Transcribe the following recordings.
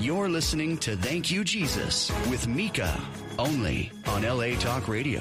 You're listening to Thank You, Jesus with Mika, only on LA Talk Radio.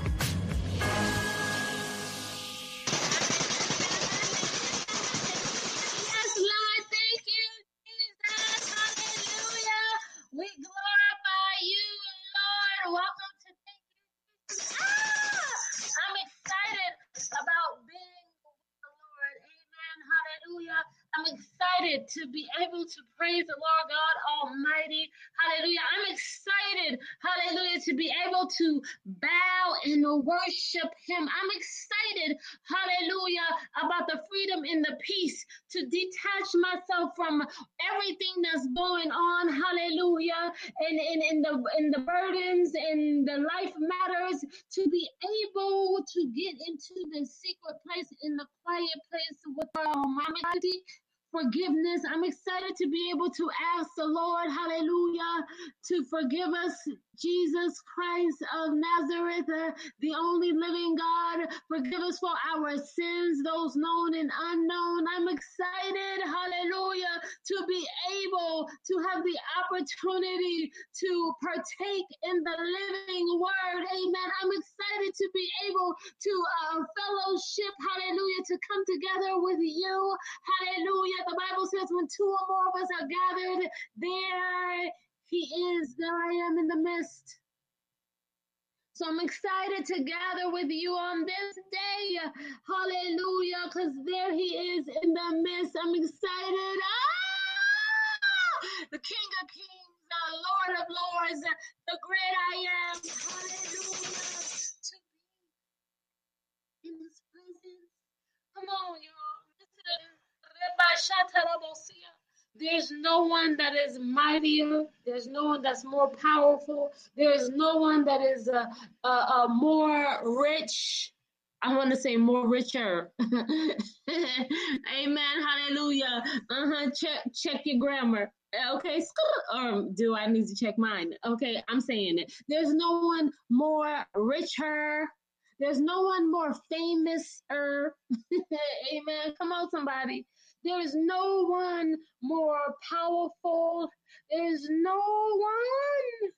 Yes, Lord, thank you, Jesus. Hallelujah. We glorify you, Lord. Welcome to Thank You, Jesus. I'm excited about being with the Lord. Amen. Hallelujah. I'm excited to be able to praise the Lord God Almighty. Hallelujah. I'm excited, hallelujah, to be able to bow and worship Him. I'm excited, hallelujah, about the freedom and the peace to detach myself from everything that's going on, hallelujah, and the burdens and the life matters, to be able to get into the secret place, in the quiet place with our Almighty. Forgiveness. I'm excited to be able to ask the Lord, hallelujah, to forgive us, Jesus Christ of Nazareth, the only living God. Forgive us for our sins, those known and unknown. I'm excited, hallelujah, to be able to have the opportunity to partake in the living word. Amen. I'm excited to be able to fellowship, hallelujah, to come together with you. Hallelujah. The Bible says when two or more of us are gathered, there He is. There I am in the midst. So I'm excited to gather with you on this day. Hallelujah. Because there He is in the midst. I'm excited. The King of Kings, the Lord of Lords, the great I am. Hallelujah. To be in His presence. Come on, y'all. Listen. There's no one that is mightier. There's no one that's more powerful. There is no one that is more rich. I want to say more richer. Amen. Hallelujah. Check your grammar. Okay. Or do I need to check mine? Okay. I'm saying it. There's no one more richer. There's no one more famous-er. Amen. Come on, somebody. There is no one more powerful. There is no one.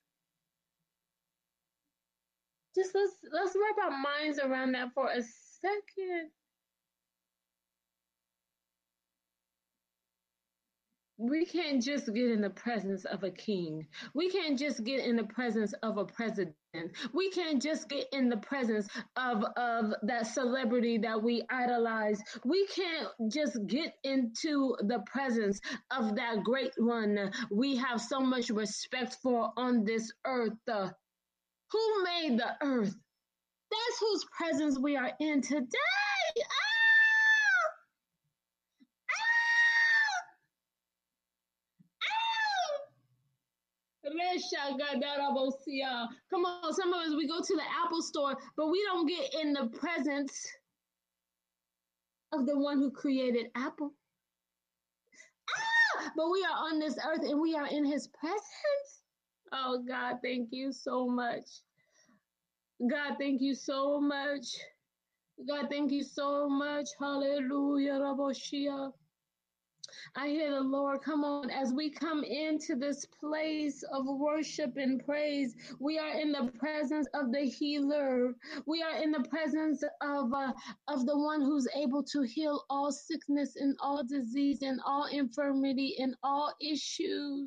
Just let's wrap our minds around that for a second. We can't just get in the presence of a king. We can't just get in the presence of a president. We can't just get in the presence of that celebrity that we idolize. We can't just get into the presence of that great one we have so much respect for on this earth. Who made the earth? That's whose presence we are in today. Come on, some of us, we go to the Apple store, but we don't get in the presence of the one who created Apple. But we are on this earth and we are in His presence. Oh, God, thank you so much. God, thank you so much. God, thank you so much. Hallelujah. Raboshia. I hear the Lord. Come on, as we come into this place of worship and praise, we are in the presence of the healer. We are in the presence of the one who's able to heal all sickness and all disease and all infirmity and all issues.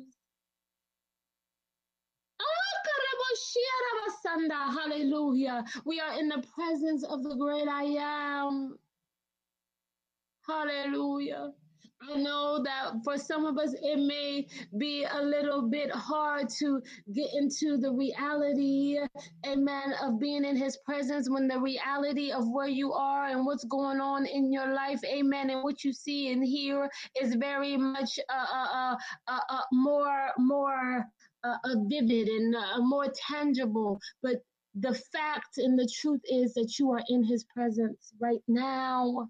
Hallelujah. We are in the presence of the great I am. Hallelujah. I know that for some of us, it may be a little bit hard to get into the reality, amen, of being in His presence when the reality of where you are and what's going on in your life, amen, and what you see and hear is very much more vivid and more tangible. But the fact and the truth is that you are in His presence right now.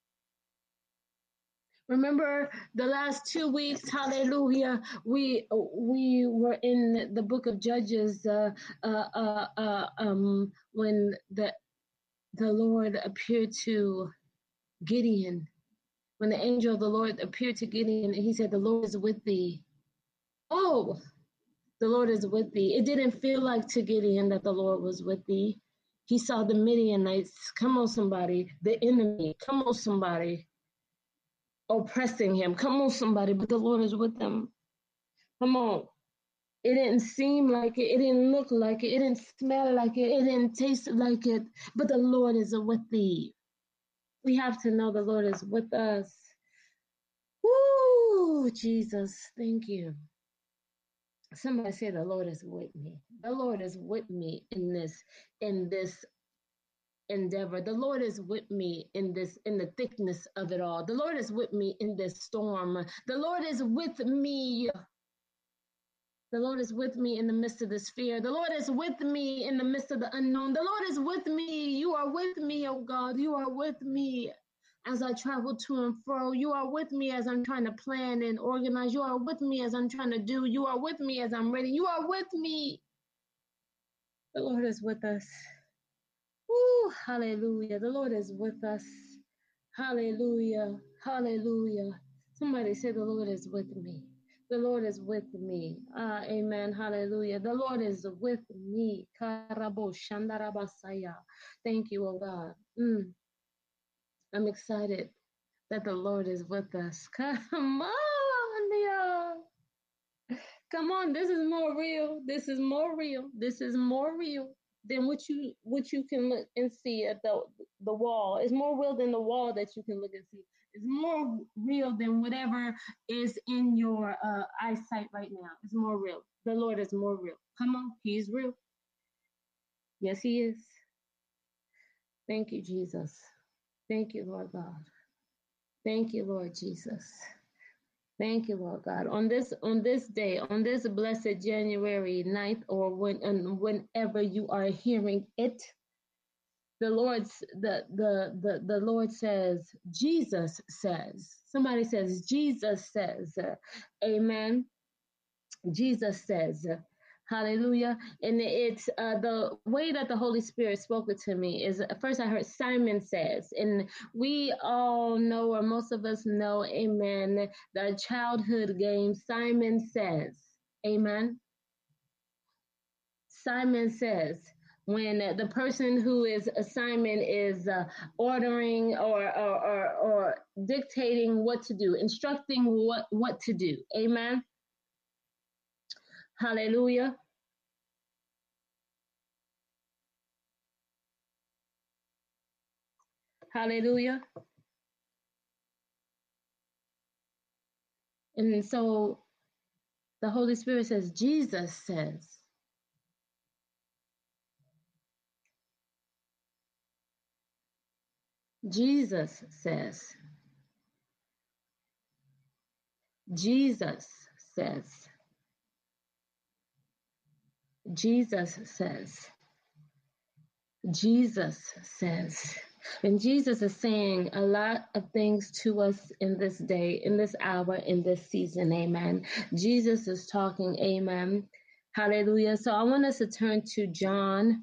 Remember the last 2 weeks, hallelujah, we were in the book of Judges when the Lord appeared to Gideon. When the angel of the Lord appeared to Gideon, and he said, "The Lord is with thee." Oh, the Lord is with thee. It didn't feel like to Gideon that the Lord was with thee. He saw the Midianites. Come on, somebody. The enemy. Come on, somebody. Oppressing him. Come on, somebody. But the Lord is with them. Come on. It didn't seem like it. It didn't look like it. It didn't smell like it. It didn't taste like it. But the Lord is with thee. We have to know the Lord is with us. Woo, Jesus. Thank you. Somebody say the Lord is with me. The Lord is with me in this endeavor. The Lord is with me in the thickness of it all. The Lord is with me in this storm. The Lord is with me. The Lord is with me in the midst of this fear. The Lord is with me in the midst of the unknown. The Lord is with me. You are with me, oh God. You are with me as I travel to and fro. You are with me as I'm trying to plan and organize. You are with me as I'm trying to do. You are with me as I'm ready. You are with me. The Lord is with us. Woo, hallelujah. The Lord is with us. Hallelujah. Hallelujah. Somebody say the Lord is with me. The Lord is with me. Amen. Hallelujah. The Lord is with me. Karabo shandarabasaya. Thank you, oh God. I'm excited that the Lord is with us. Come on, y'all. Come on, this is more real. This is more real. This is more real than what you can look and see at the wall. It's more real than the wall that you can look and see. It's more real than whatever is in your eyesight right now. It's more real. The Lord is more real. Come on, He's real. Yes, He is. Thank you, Jesus. Thank you, Lord God. Thank you, Lord Jesus. Thank you, Lord God. On this day, on this blessed January 9th, or whenever you are hearing it, the Lord says, Jesus says. Somebody says, Jesus says. Amen. Jesus says. Hallelujah. And it's the way that the Holy Spirit spoke it to me is first I heard Simon says, and we all know, or most of us know, amen, the childhood game Simon Says. Amen. Simon Says. When the person who is Simon is ordering or dictating what to do, instructing what to do. Amen. Hallelujah. Hallelujah. And so the Holy Spirit says, Jesus says. Jesus says. Jesus says. Jesus says. Jesus says. And Jesus is saying a lot of things to us in this day, in this hour, in this season. Amen. Jesus is talking. Amen. Hallelujah. So I want us to turn to John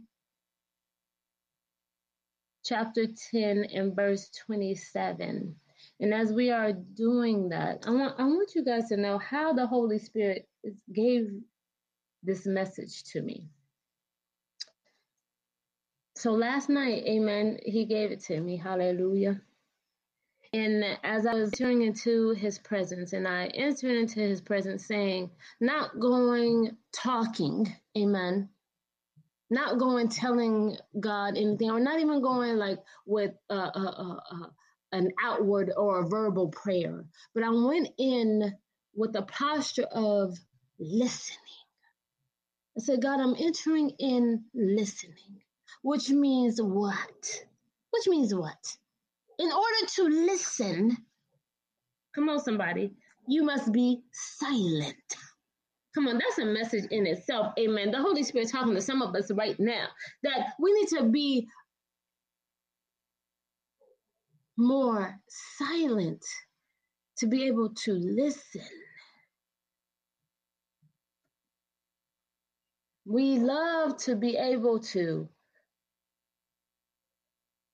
chapter 10 and verse 27. And as we are doing that, I want you guys to know how the Holy Spirit gave this message to me. So last night, amen, He gave it to me. Hallelujah. And as I was entering into His presence, and I entered into His presence saying, not going talking, amen, not going telling God anything, or not even going like with an outward or a verbal prayer, but I went in with a posture of listening. I said, God, I'm entering in listening, which means what? Which means what? In order to listen, come on, somebody, you must be silent. Come on, that's a message in itself. Amen. The Holy Spirit talking to some of us right now that we need to be more silent to be able to listen. We love to be able to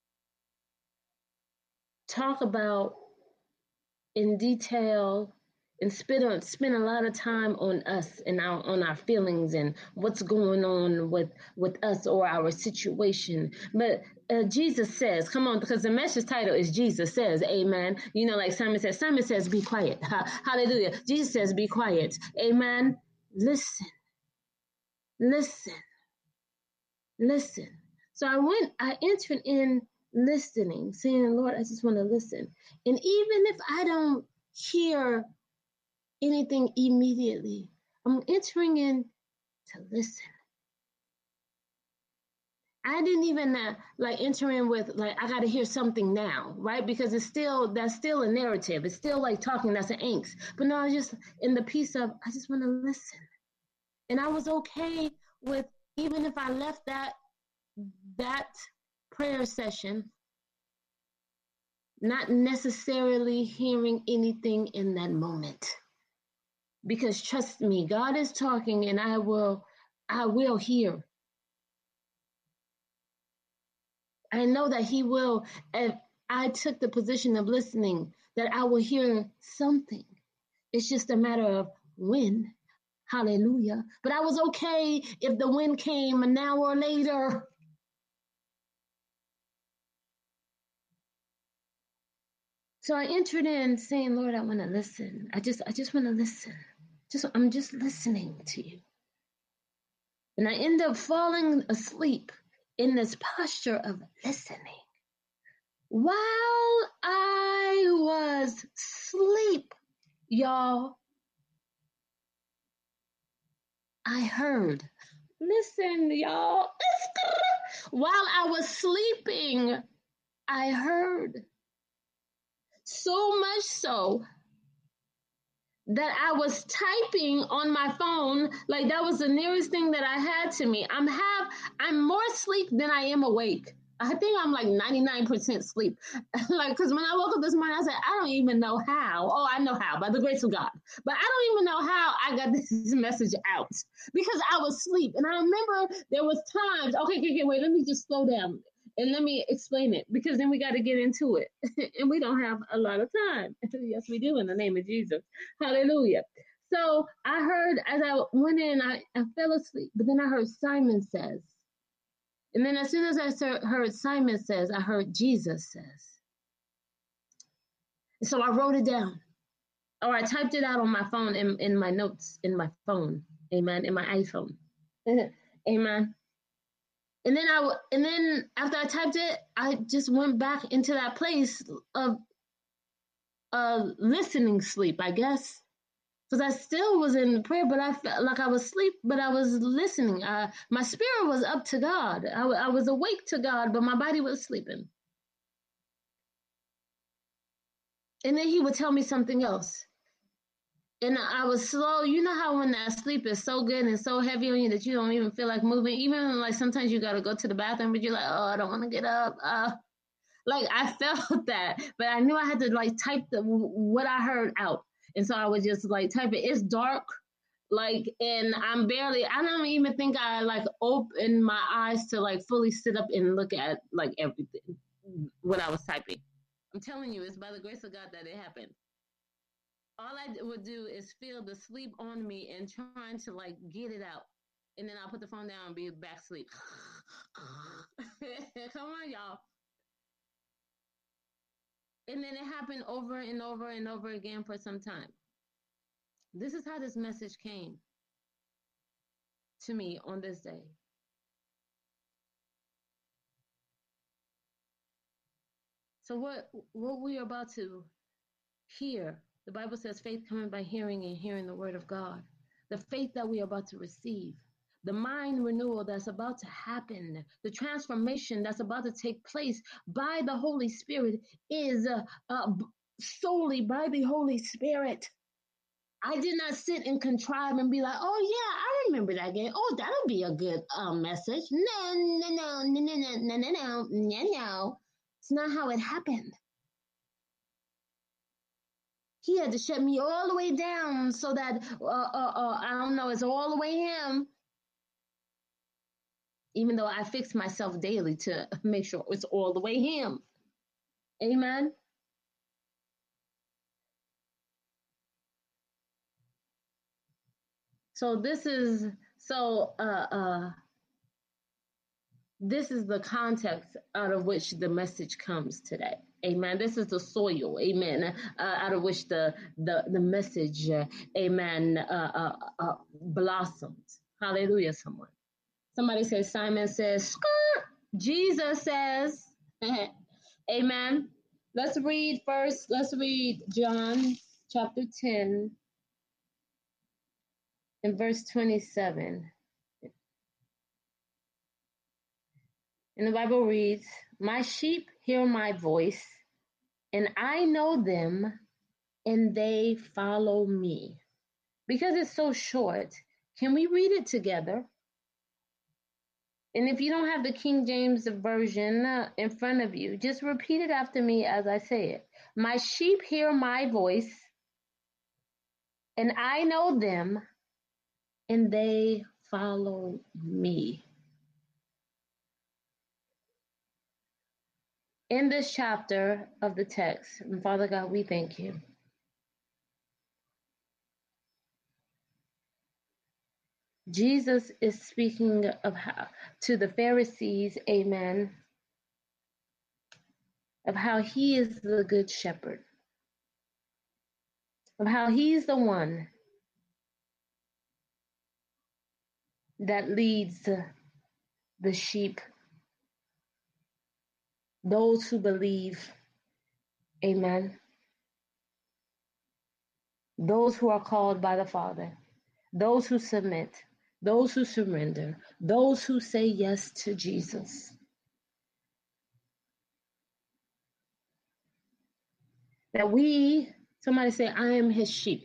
talk about in detail and spend a lot of time on us and on our feelings and what's going on with us or our situation. But Jesus says, come on, because the message title is Jesus says, amen. You know, like Simon says, be quiet. Hallelujah. Jesus says, be quiet. Amen. Listen, listen, listen. So I entered in listening, saying, Lord, I just want to listen. And even if I don't hear anything immediately, I'm entering in to listen. I didn't even like enter in with like I got to hear something now, right? Because that's still a narrative. It's still like talking. That's an angst. But no, I just in the piece of I just want to listen, and I was okay with even if I left that prayer session not necessarily hearing anything in that moment, because trust me, God is talking, and I will hear. I know that He will. If I took the position of listening, that I will hear something. It's just a matter of when. Hallelujah. But I was okay if the when came an hour later. So I entered in saying, Lord, I want to listen. I just want to listen. I'm just listening to you. And I end up falling asleep in this posture of listening. While I was asleep, y'all, I heard. Listen, y'all. While I was sleeping, I heard. So much so that I was typing on my phone, like that was the nearest thing that I had to me. I'm more asleep than I am awake. I think I'm like 99% sleep. Like, because when I woke up this morning, I said, I don't even know how. Oh, I know how, by the grace of God. But I don't even know how I got this message out because I was asleep. And I remember there was times, okay, wait, let me just slow down. And let me explain it because then we got to get into it. And we don't have a lot of time. Yes, we do in the name of Jesus. Hallelujah. So I heard as I went in, I fell asleep, but then I heard Simon says. And then as soon as I heard Simon says, I heard Jesus says. So I wrote it down. Or I typed it out on my phone in my notes in my phone. Amen. In my iPhone. Amen. And then after I typed it, I just went back into that place of listening sleep, I guess. Because I still was in prayer, but I felt like I was asleep, but I was listening. My spirit was up to God. I was awake to God, but my body was sleeping. And then He would tell me something else. And I was slow. You know how when that sleep is so good and so heavy on you that you don't even feel like moving? Even like sometimes you got to go to the bathroom, but you're like, oh, I don't want to get up. Like I felt that, but I knew I had to like type what I heard out. And so I would just like type it. It's dark, like, and I don't even think I like opened my eyes to like fully sit up and look at like everything, what I was typing. I'm telling you, it's by the grace of God that it happened. All I would do is feel the sleep on me and trying to like get it out. And then I'll put the phone down and be back asleep. Come on, y'all. And then it happened over and over and over again for some time. This is how this message came to me on this day. So what we are about to hear, the Bible says faith coming by hearing and hearing the word of God. The faith that we are about to receive, the mind renewal that's about to happen, the transformation that's about to take place by the Holy Spirit is solely by the Holy Spirit. I did not sit and contrive and be like, oh yeah, I remember that game. Oh, that'll be a good message. No. It's not how it happened. He had to shut me all the way down so that I don't know, it's all the way him. Even though I fix myself daily to make sure it's all the way him. Amen. So this is the context out of which the message comes today. Amen. This is the soil, amen, out of which the message, amen, blossomed. Hallelujah, someone. Somebody says, Simon says, skirt. Jesus says, amen. Let's read John chapter 10 and verse 27. And the Bible reads, my sheep hear my voice, and I know them, and they follow me. Because it's so short, can we read it together? And if you don't have the King James Version in front of you, just repeat it after me as I say it. My sheep hear my voice, and I know them, and they follow me. In this chapter of the text, and Father God, we thank you. Jesus is speaking of how to the Pharisees, amen, of how he is the good shepherd, of how he's the one that leads the sheep, those who believe, amen, those who are called by the Father, those who submit, those who surrender, those who say yes to Jesus. That somebody say, I am his sheep.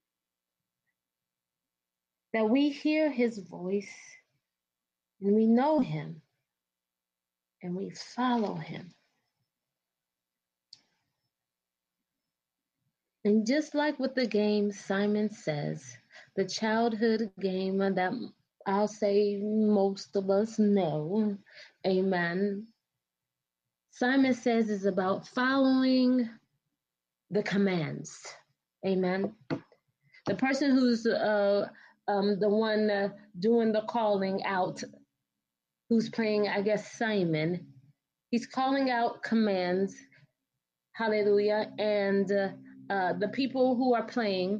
That we hear his voice and we know him and we follow him. And just like with the game, Simon Says, the childhood game that I'll say most of us know, amen. Simon Says is about following the commands, amen. The person who's the one doing the calling out, who's playing, I guess, Simon, he's calling out commands, hallelujah, and the people who are playing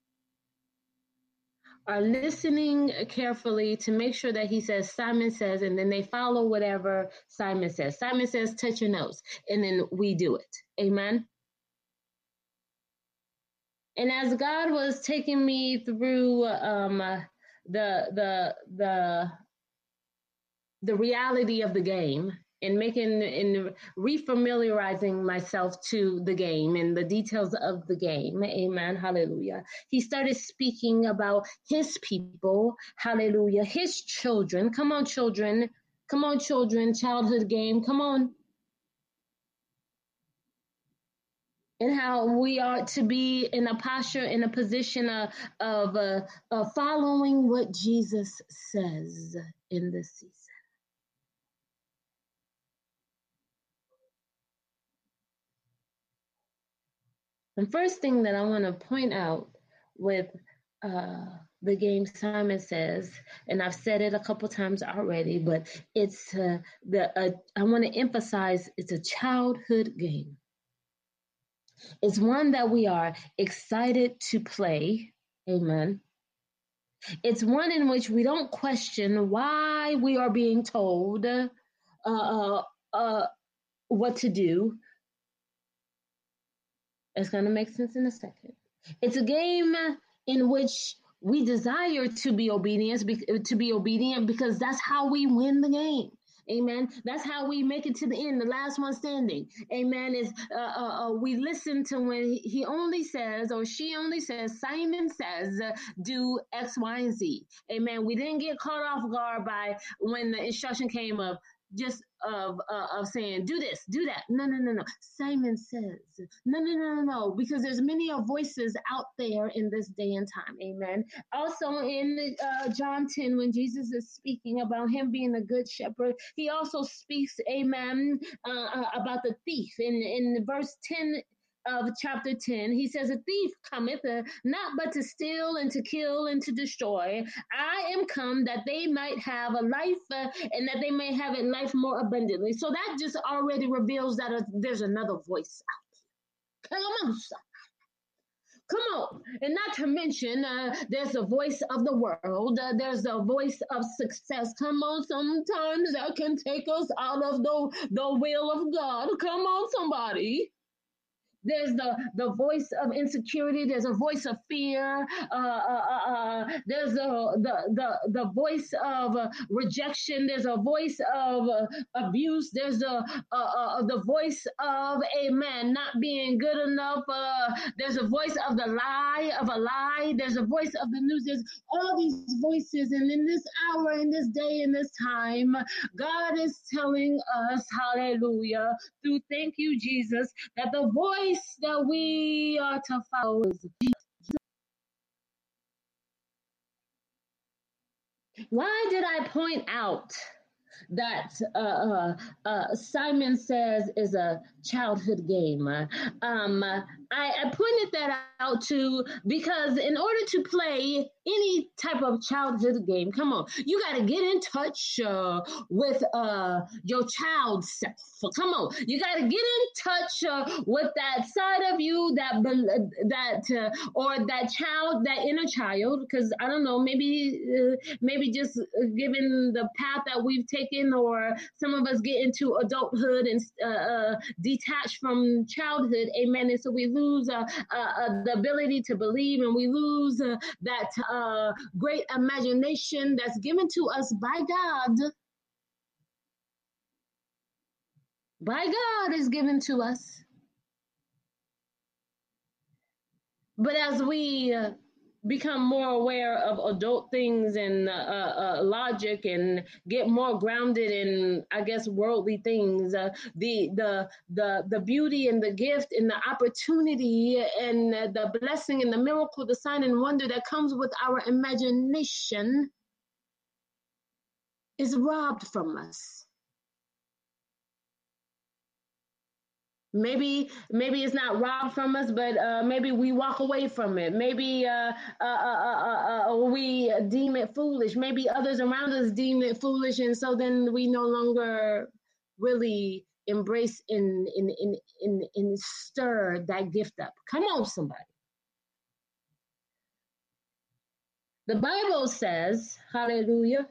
are listening carefully to make sure that he says, Simon says, and then they follow whatever Simon says. Simon says, touch your nose, and then we do it. Amen. And as God was taking me through the reality of the game and refamiliarizing myself to the game and the details of the game, amen, hallelujah. He started speaking about his people, hallelujah, his children. Come on, children, childhood game, come on. And how we are to be in a posture, in a position of following what Jesus says in this season. The first thing that I want to point out with the game Simon Says, and I've said it a couple times already, but it's I want to emphasize it's a childhood game. It's one that we are excited to play. Amen. It's one in which we don't question why we are being told what to do. It's going to make sense in a second. It's a game in which we desire to be obedient because that's how we win the game. Amen. That's how we make it to the end, the last one standing. Amen. Is we listen to when he only says or she only says, Simon says, do X, Y, and Z. Amen. We didn't get caught off guard by when the instruction came of just of saying, do this, do that. No. Simon says, no, because there's many voices out there in this day and time. Amen. Also in John 10, when Jesus is speaking about him being a good shepherd, he also speaks, amen, about the thief. In verse 10, of chapter 10, he says, a thief cometh not but to steal and to kill and to destroy. I am come that they might have a life and that they may have a life more abundantly. So that just already reveals that there's another voice. Come on, come on. And not to mention, there's the voice of the world. There's the voice of success. Come on, sometimes that can take us out of the will of God. Come on, somebody. There's the voice of insecurity. There's a voice of fear. There's the voice of rejection. There's a voice of abuse. There's the voice of amen not being good enough. There's a voice of the lie of a lie. There's a voice of the news. There's all these voices, and in this hour, in this day, in this time, God is telling us, hallelujah, through thank you, Jesus, that the voice that we are to follow is Jesus. Why did I point out that Simon Says is a childhood game? I pointed that out too because in order to play any type of childhood game, come on, you got to get in touch with your child self. Come on, you got to get in touch with that side of you or that child, that inner child. Because I don't know, maybe just given the path that we've taken, or some of us get into adulthood and detach from childhood. Amen. And so we lose the ability to believe, and we lose that great imagination that's given to us by God. By God is given to us. But as we become more aware of adult things and logic, and get more grounded in, I guess, worldly things, the beauty and the gift and the opportunity and the blessing and the miracle, the sign and wonder that comes with our imagination is robbed from us. Maybe it's not robbed from us, but maybe we walk away from it. Maybe we deem it foolish. Maybe others around us deem it foolish, and so then we no longer really embrace and stir that gift up. Come on, somebody. The Bible says, hallelujah,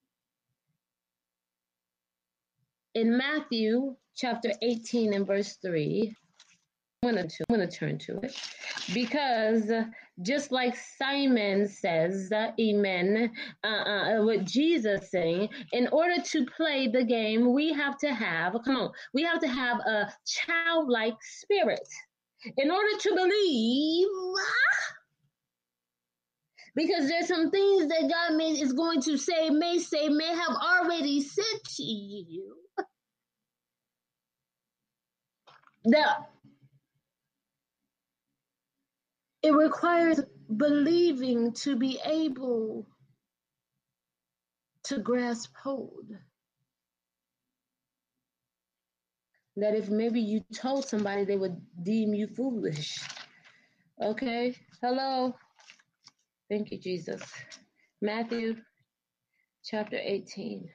in Matthew chapter 18 and verse 3, I'm going to turn to it, because just like Simon says, amen, what Jesus saying, in order to play the game, we have to have a childlike spirit. In order to believe, because there's some things that God is going to say, may have already said to you, that it requires believing to be able to grasp hold. That if maybe you told somebody, they would deem you foolish. Okay? Hello? Thank you, Jesus. Matthew chapter 18.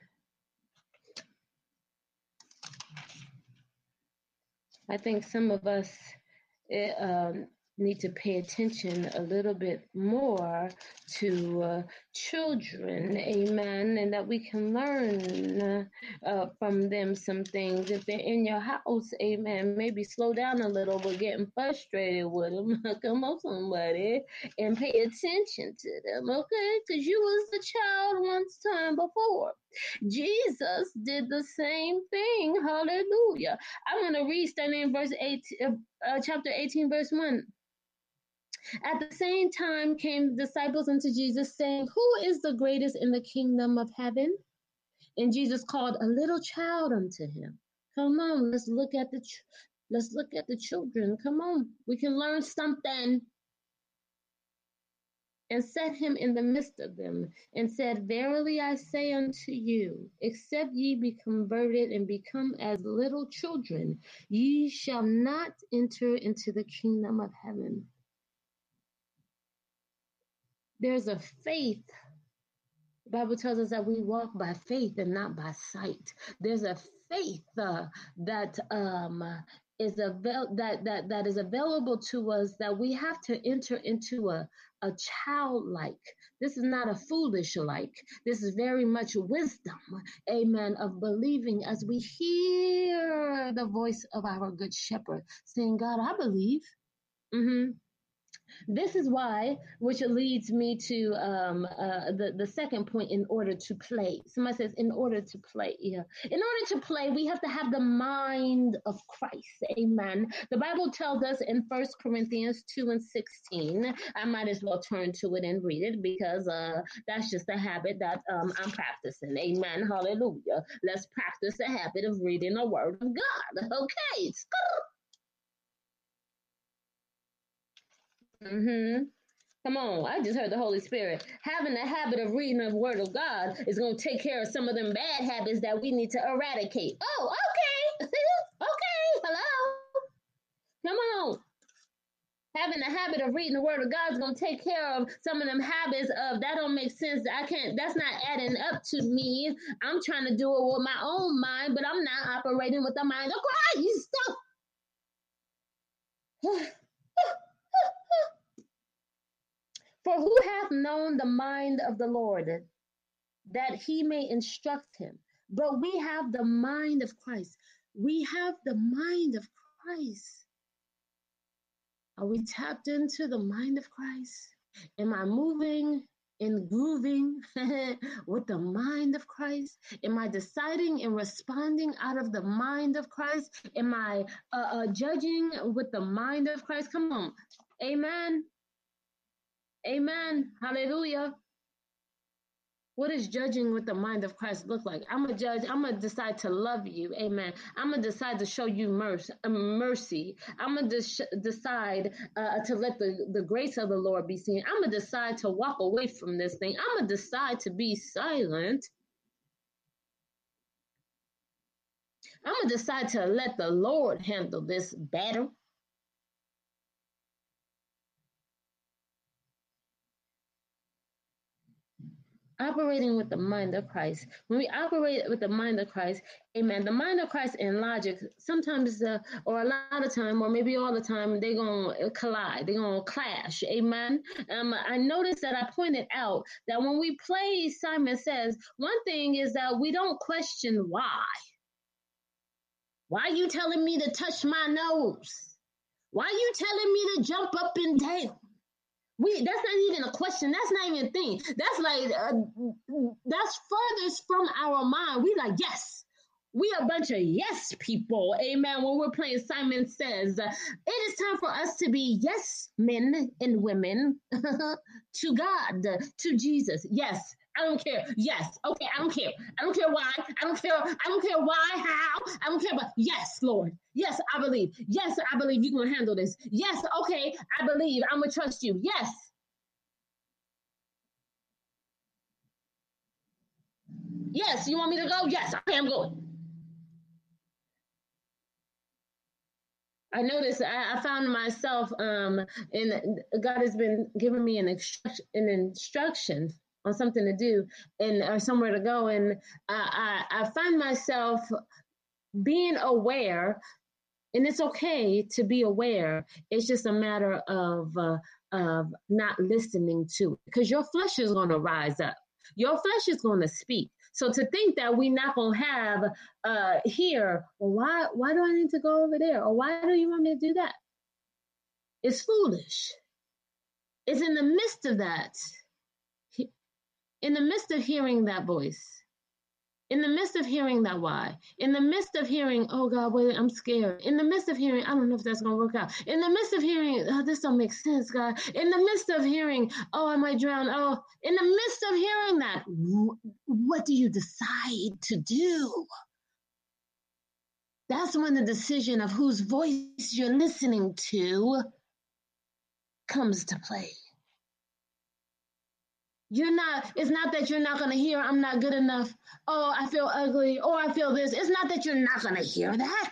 I think some of us need to pay attention a little bit more to children, amen, and that we can learn from them some things. If they're in your house, amen, maybe slow down a little, but getting frustrated with them, come on, somebody, and pay attention to them, okay? Because you was a child once time before. Jesus did the same thing. Hallelujah. I'm going to read starting in verse 8, chapter 18, verse 1. At the same time came the disciples unto Jesus, saying, who is the greatest in the kingdom of heaven? And Jesus called a little child unto him. Come on, let's look at the children. Come on, we can learn something. and set him in the midst of them, and said, Verily I say unto you, except ye be converted and become as little children, ye shall not enter into the kingdom of heaven. There's a faith. The Bible tells us that we walk by faith and not by sight. There's a faith that that is available to us, that we have to enter into a childlike. This is not a foolish like. This is very much wisdom, amen, of believing as we hear the voice of our good shepherd saying, God, I believe. This is why, which leads me to the second point, in order to play. Somebody says, in order to play. Yeah. In order to play, we have to have the mind of Christ. Amen. The Bible tells us in 1 Corinthians 2:16, I might as well turn to it and read it, because that's just a habit that I'm practicing. Amen. Hallelujah. Let's practice the habit of reading the word of God. Okay. Come on, I just heard the Holy Spirit. Having the habit of reading the Word of God is going to take care of some of them bad habits that we need to eradicate. Oh, okay. Okay, hello. Come on. Having the habit of reading the Word of God is going to take care of some of them habits of, that don't make sense. That's not adding up to me. I'm trying to do it with my own mind, but I'm not operating with the mind of Christ. For who hath known the mind of the Lord, that he may instruct him? But we have the mind of Christ. We have the mind of Christ. Are we tapped into the mind of Christ? Am I moving and grooving with the mind of Christ? Am I deciding and responding out of the mind of Christ? Am I judging with the mind of Christ? Come on. Amen. Amen. Hallelujah. What does judging with the mind of Christ look like? I'm a judge. I'm going to decide to love you. Amen. I'm going to decide to show you mercy. I'm going to decide to let the grace of the Lord be seen. I'm going to decide to walk away from this thing. I'm going to decide to be silent. I'm going to decide to let the Lord handle this battle. Operating with the mind of Christ. When we operate with the mind of Christ, amen, the mind of Christ and logic, sometimes, or a lot of time, or maybe all the time, they're going to collide. They're going to clash. Amen. I noticed that I pointed out that when we play Simon Says, one thing is that we don't question why. Why are you telling me to touch my nose? Why are you telling me to jump up and down? That's not even a question. That's not even a thing. That's like, that's furthest from our mind. We like, yes. We a bunch of yes people. Amen. When we're playing Simon Says, it is time for us to be yes men and women to God, to Jesus. Yes. I don't care. Yes. Okay. I don't care. I don't care why. I don't care. I don't care why, how. I don't care. But yes, Lord. Yes, I believe. Yes, I believe you're going to handle this. Yes. Okay. I believe. I'm going to trust you. Yes. Yes. You want me to go? Yes. Okay. I'm going. I noticed I found myself and God has been giving me an instruction on something to do and or somewhere to go, and I find myself being aware, and it's okay to be aware. It's just a matter of not listening to it, because your flesh is going to rise up. Your flesh is going to speak. So to think that we're not going to have here, well, why do I need to go over there? Or why do you want me to do that? It's foolish. It's in the midst of that, in the midst of hearing that voice, in the midst of hearing that why, in the midst of hearing, oh God, wait, I'm scared. In the midst of hearing, I don't know if that's going to work out. In the midst of hearing, oh, this don't make sense, God. In the midst of hearing, oh, I might drown. Oh, in the midst of hearing that, what do you decide to do? That's when the decision of whose voice you're listening to comes to play. It's not that you're not going to hear, I'm not good enough. Oh, I feel ugly. Oh, I feel this. It's not that you're not going to hear that.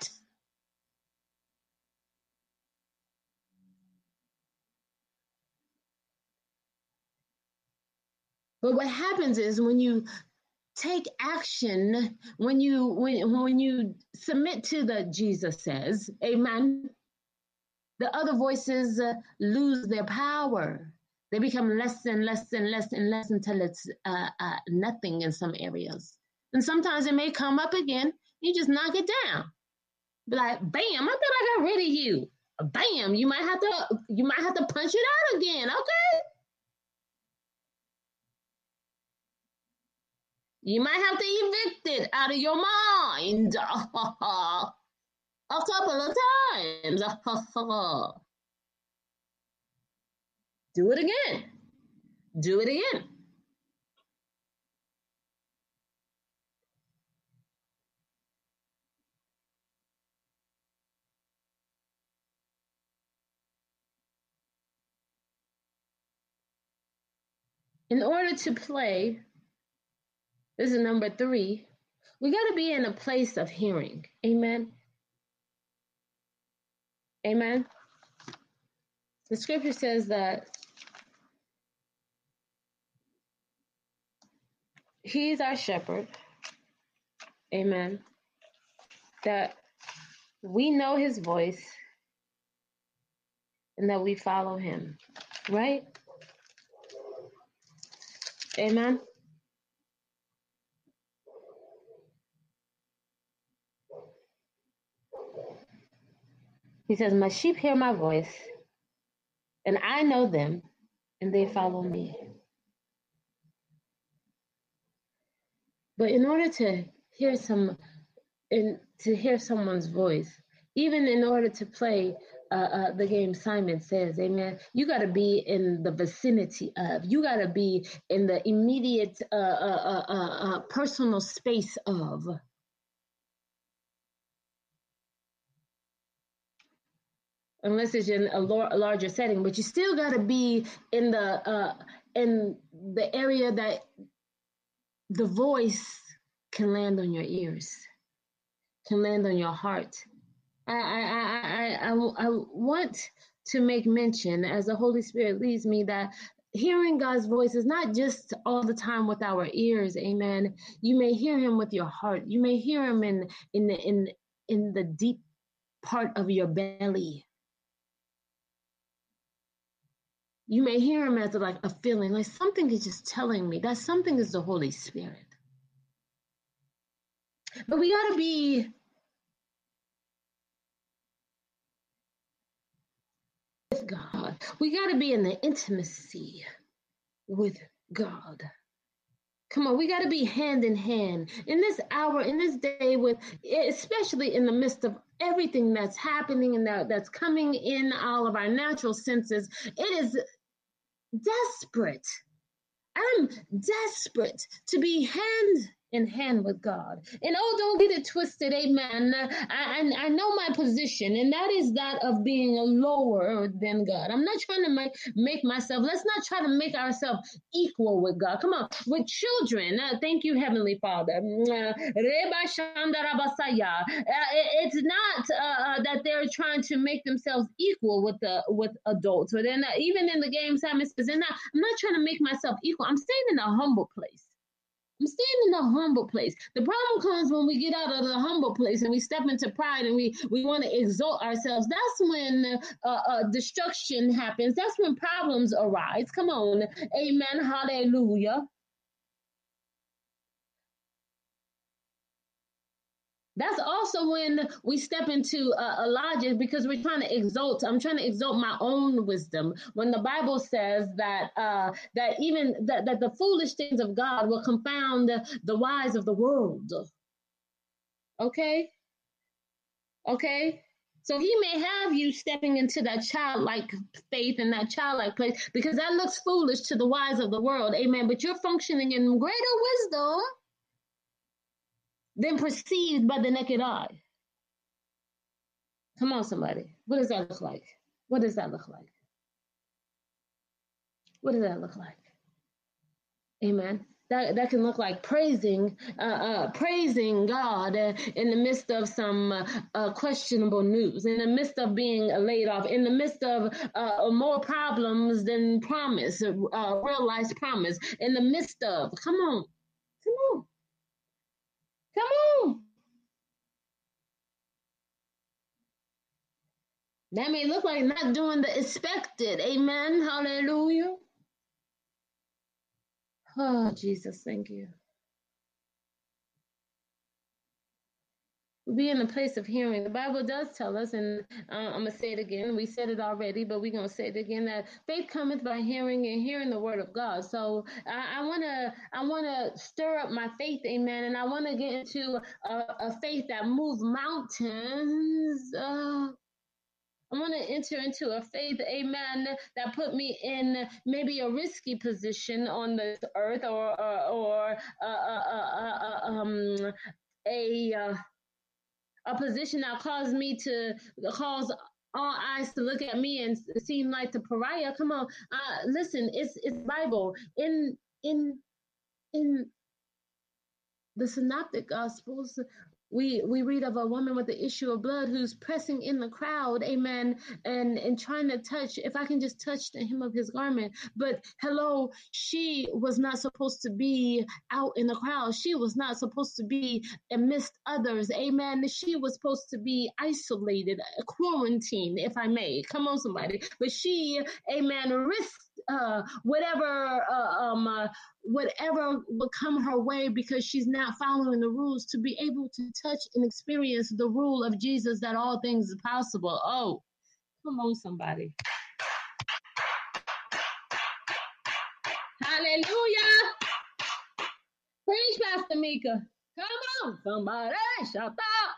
But what happens is when you take action, when you submit to the Jesus says, amen, the other voices lose their power. They become less and less and less and less until it's nothing in some areas. And sometimes it may come up again. You just knock it down. Be like, bam! I thought I got rid of you. Bam! You might have to punch it out again. Okay. You might have to evict it out of your mind a couple of times. Do it again. Do it again. In order to play, this is number 3, we got to be in a place of hearing. Amen. Amen. The scripture says that He's our shepherd. Amen. That we know His voice and that we follow Him. Right? Amen. He says, my sheep hear my voice, and I know them, and they follow me. But in order to hear someone's voice, even in order to play the game Simon Says, amen, you got to be in the vicinity of, you got to be in the immediate personal space of. Unless it's in a larger setting, but you still got to be in the area that the voice can land on your ears, can land on your heart. I want to make mention, as the Holy Spirit leads me, that hearing God's voice is not just all the time with our ears. Amen. You may hear Him with your heart. You may hear Him in the deep part of your belly. You may hear Him as like a feeling, like something is just telling me that something is the Holy Spirit. But we got to be with God. We got to be in the intimacy with God. Come on, we got to be hand in hand in this hour, in this day, with especially in the midst of everything that's happening and that's coming in all of our natural senses. It is desperate. I'm desperate to be hand in hand with God. And oh, don't get it twisted, amen. I know my position, and that is that of being lower than God. I'm not trying to make myself, let's not try to make ourselves equal with God. Come on, with children, thank you, Heavenly Father. It's not that they're trying to make themselves equal with adults, or they're not, even in the game, Simon says, I'm not trying to make myself equal. I'm staying in a humble place. I'm staying in a humble place. The problem comes when we get out of the humble place and we step into pride and we want to exalt ourselves. That's when destruction happens. That's when problems arise. Come on. Amen. Hallelujah. That's also when we step into a logic, because we're trying to exalt. I'm trying to exalt my own wisdom. When the Bible says that that the foolish things of God will confound the wise of the world. Okay, okay. So He may have you stepping into that childlike faith and that childlike place, because that looks foolish to the wise of the world. Amen. But you're functioning in greater wisdom than perceived by the naked eye. Come on, somebody. What does that look like? What does that look like? What does that look like? Amen. That can look like praising God in the midst of some questionable news, in the midst of being laid off, in the midst of more problems than promise, realized promise, in the midst of, come on, come on. That may look like not doing the expected. Amen. Hallelujah. Oh, Jesus, thank you. Be in a place of hearing. The Bible does tell us, and I'm gonna say it again. We said it already, but we're gonna say it again, that faith cometh by hearing, and hearing the word of God. So I wanna stir up my faith, amen, and I wanna get into a faith that moves mountains. I want to enter into a faith, amen, that put me in maybe a risky position on this earth, or a a position that caused me to cause all eyes to look at me and seem like the pariah. Come on, listen, it's Bible in the synoptic gospels. We read of a woman with the issue of blood who's pressing in the crowd, amen, and trying to touch, if I can just touch the hem of his garment. But hello, she was not supposed to be out in the crowd. She was not supposed to be amidst others, amen. She was supposed to be isolated, quarantined, if I may. Come on, somebody. But she, amen, risked whatever would come her way, because she's not following the rules, to be able to touch and experience the rule of Jesus, that all things are possible. Oh, come on, somebody. Hallelujah. Preach, Pastor Mika. Come on, somebody. Shout out.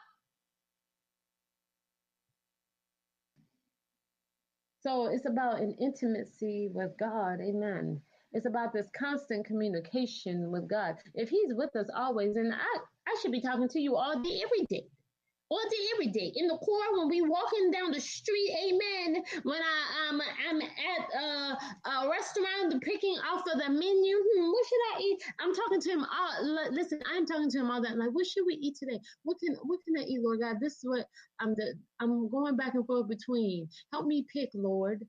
So it's about an intimacy with God. Amen. It's about this constant communication with God. If He's with us always, and I should be talking to you all day, every day. All day, every day. In the car, when we walking down the street, amen. When I'm at a restaurant picking off of the menu, what should I eat? I'm talking to him. Listen, I'm talking to him all that. Like, what should we eat today? What can I eat, Lord God? This is what I'm going back and forth between. Help me pick, Lord.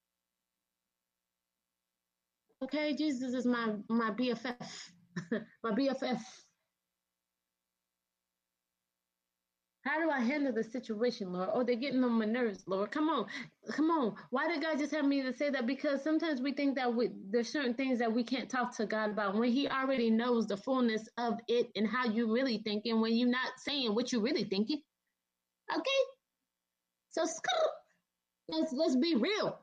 Okay, Jesus is my BFF, my BFF. How do I handle the situation, Lord? Oh, they're getting on my nerves, Lord. Come on, come on. Why did God just have me to say that? Because sometimes we think that there's certain things that we can't talk to God about when He already knows the fullness of it and how you really thinking when you're not saying what you really thinking. Okay, so let's be real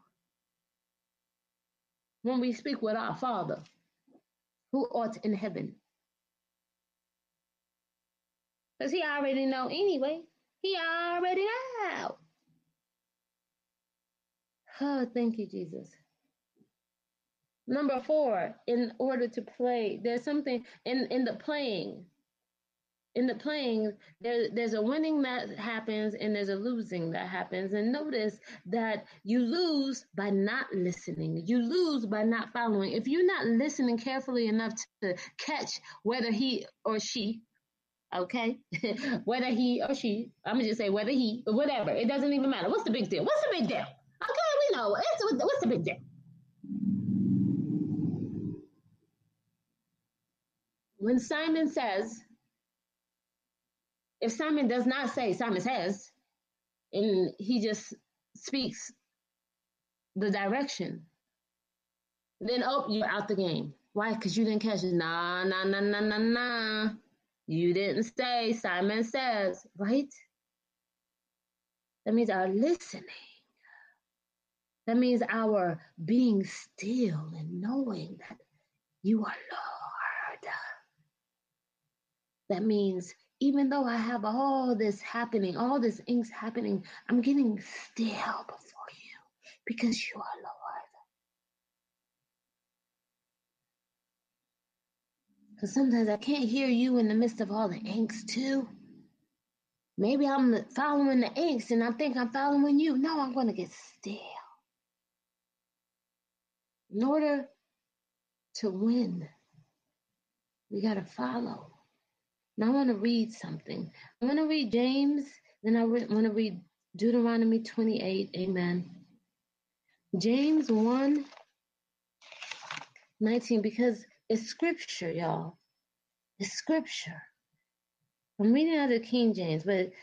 when we speak with our Father who art in heaven, because He already know anyway. He already know. Oh, thank you, Jesus. Number 4, in order to play, there's something in the playing. In the playing, there's a winning that happens and there's a losing that happens. And notice that you lose by not listening. You lose by not following. If you're not listening carefully enough to catch whether he or she, okay, whether he or she, I'm gonna just say whether he, whatever, it doesn't even matter. What's the big deal? What's the big deal? Okay, we know. What's the big deal? When Simon says, if Simon does not say, Simon says, and he just speaks the direction, then you're out the game. Why? Because you didn't catch it. Nah, nah, nah, nah, nah, nah. You didn't say, Simon says, right? That means our listening. That means our being still and knowing that you are Lord. That means even though I have all this happening, all this things happening, I'm getting still before you because you are Lord. Because sometimes I can't hear you in the midst of all the angst too. Maybe I'm following the angst and I think I'm following you. No, I'm going to get still. In order to win, We got to follow. Now I want to read something. I want to read James, then I want to read Deuteronomy 28. Amen. James 1:19, because it's scripture, y'all. It's scripture. I'm reading out of King James, but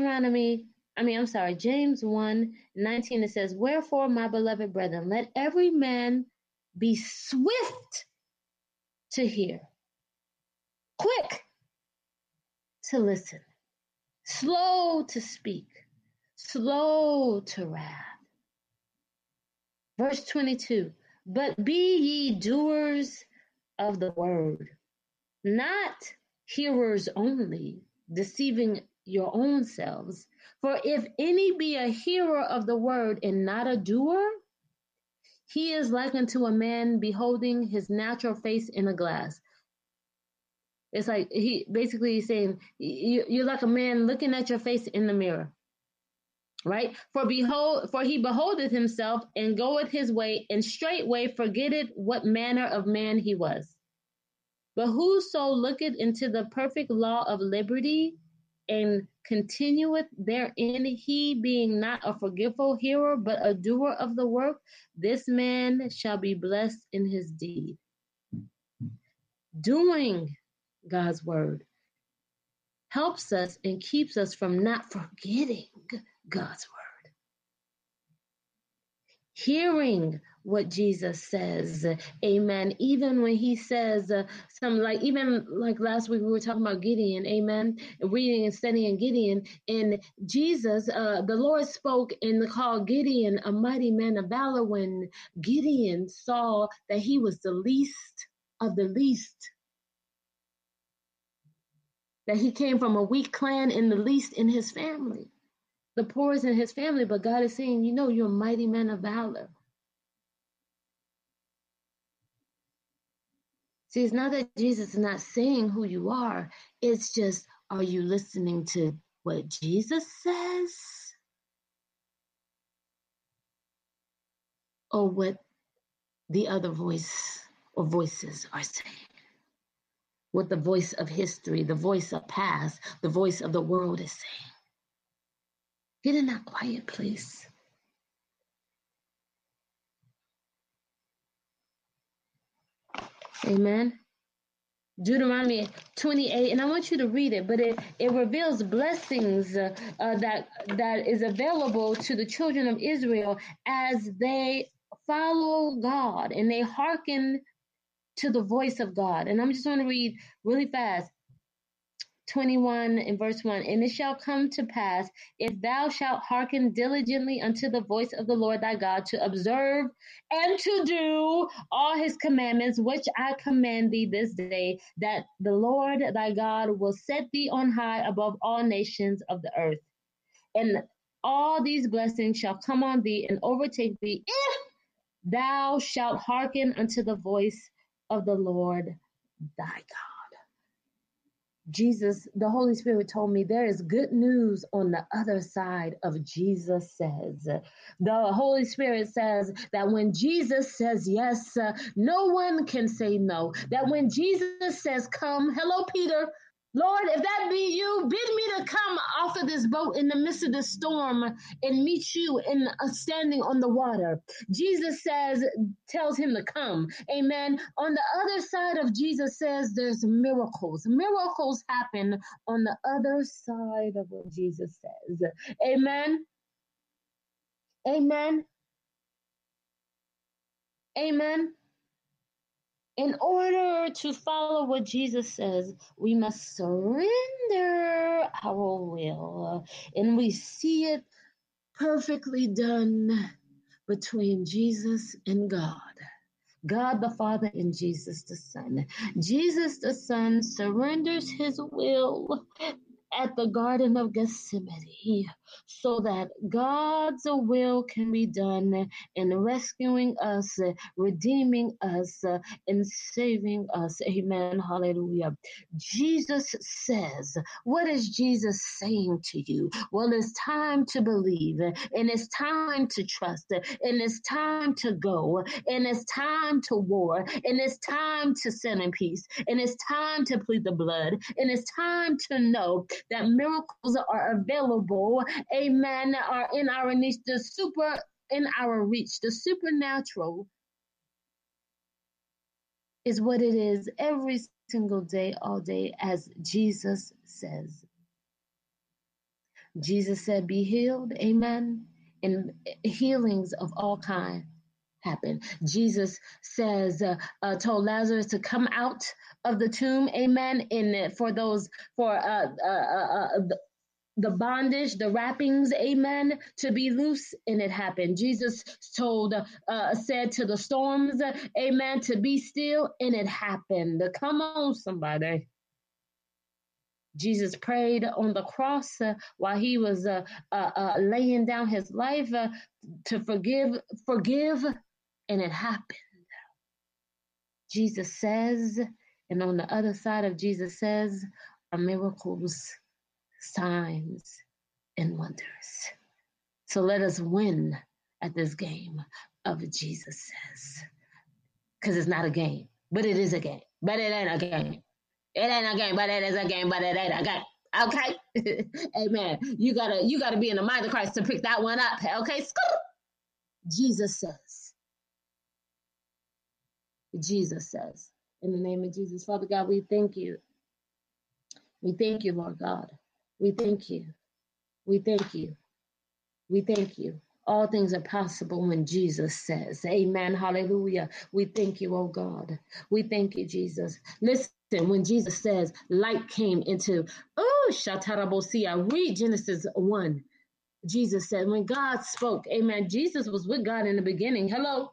James 1:19, it says, "Wherefore, my beloved brethren, let every man be swift to hear, quick to listen, slow to speak, slow to wrath." Verse 22, "But be ye doers of the word, not hearers only, deceiving your own selves. For if any be a hearer of the word and not a doer, he is like unto a man beholding his natural face in a glass." It's like he's saying you're like a man looking at your face in the mirror, right? For he beholdeth himself and goeth his way, and straightway forgetteth what manner of man he was. But whoso looketh into the perfect law of liberty and continueth therein, he being not a forgetful hearer, but a doer of the work, this man shall be blessed in his deed. Doing God's word helps us and keeps us from not forgetting God's word. Hearing what Jesus says, amen. Even when he says even like last week we were talking about Gideon, amen. Reading and studying Gideon, and Jesus, the Lord spoke and called Gideon a mighty man of valor when Gideon saw that he was the least of the least. That he came from a weak clan and the least in his family, the poorest in his family. But God is saying, you're a mighty man of valor. See, it's not that Jesus is not saying who you are. It's just, are you listening to what Jesus says? Or what the other voice or voices are saying? What the voice of history, the voice of past, the voice of the world is saying? Get in that quiet place. Amen. Deuteronomy 28, and I want you to read it, but it reveals blessings that is available to the children of Israel as they follow God and they hearken to the voice of God. And I'm just going to read really fast. 21 and verse 1, "And it shall come to pass, if thou shalt hearken diligently unto the voice of the Lord thy God, to observe and to do all his commandments, which I command thee this day, that the Lord thy God will set thee on high above all nations of the earth. And all these blessings shall come on thee and overtake thee, if thou shalt hearken unto the voice of the Lord thy God." Jesus, the Holy Spirit told me there is good news on the other side of Jesus says. The Holy Spirit says that when Jesus says yes, no one can say no. That when Jesus says come, hello, Peter, Lord, if that be you, bid me to come off of this boat in the midst of the storm and meet you in standing on the water. Jesus tells him to come. Amen. On the other side of Jesus says there's miracles. Miracles happen on the other side of what Jesus says. Amen. Amen. Amen. In order to follow what Jesus says, we must surrender our will. And we see it perfectly done between Jesus and God. God the Father and Jesus the Son. Jesus the Son surrenders his will at the Garden of Gethsemane so that God's will can be done in rescuing us, redeeming us, and saving us. Amen. Hallelujah. Jesus says, what is Jesus saying to you? Well, it's time to believe, and it's time to trust, and it's time to go, and it's time to war, and it's time to send in peace, and it's time to plead the blood, and it's time to know that miracles are available, amen, are in our reach, the supernatural is what it is every single day, all day, as Jesus says. Jesus said, be healed, amen, and healings of all kinds happen. Jesus says, told Lazarus to come out of the tomb, amen, and for the bondage, the wrappings, amen, to be loose, and it happened. Jesus said to the storms, amen, to be still, and it happened. Come on, somebody. Jesus prayed on the cross while he was laying down his life to forgive, and it happened. Jesus says, and on the other side of Jesus says, are miracles, signs, and wonders. So let us win at this game of Jesus says. Because it's not a game, but it is a game. But it ain't a game. It ain't a game, but it is a game, but it ain't a game. Okay? Amen. You gotta be in the mind of Christ to pick that one up. Okay? Jesus says. Jesus says. In the name of Jesus. Father God, we thank you. We thank you, Lord God. We thank you. We thank you. We thank you. All things are possible when Jesus says. Amen. Hallelujah. We thank you, oh God. We thank you, Jesus. Listen, when Jesus says light came into, Shatarabosia, read Genesis 1. Jesus said, when God spoke, amen. Jesus was with God in the beginning. Hello.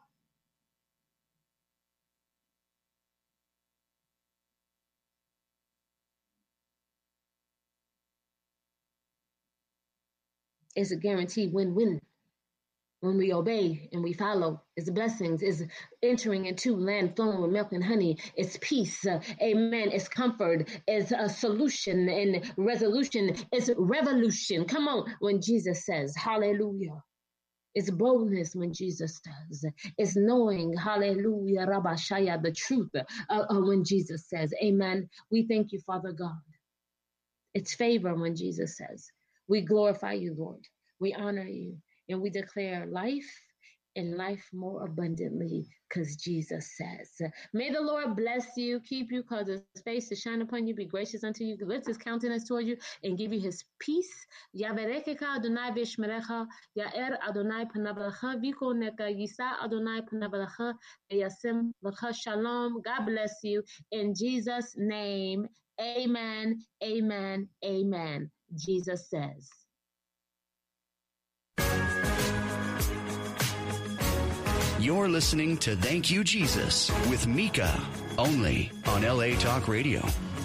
It's a guaranteed win-win. When we obey and we follow, it's blessings, it's entering into land flowing with milk and honey, it's peace, amen, it's comfort, it's a solution and resolution, it's revolution. Come on, when Jesus says, hallelujah. It's boldness when Jesus says, it's knowing, hallelujah, Rabashaya, the truth when Jesus says, amen. We thank you, Father God. It's favor when Jesus says, we glorify you, Lord. We honor you. And we declare life and life more abundantly because Jesus says. May the Lord bless you, keep you, cause his face to shine upon you, be gracious unto you, lift his countenance toward you, and give you his peace. Yaverekeka Adonai v'shmerecha, Ya'er Adonai panavlecha, v'koneka Yisa Adonai panavlecha, v'yasem lecha shalom. God bless you. In Jesus' name, amen, amen, amen. Jesus says. You're listening to Thank You, Jesus with Mika, only on LA Talk Radio.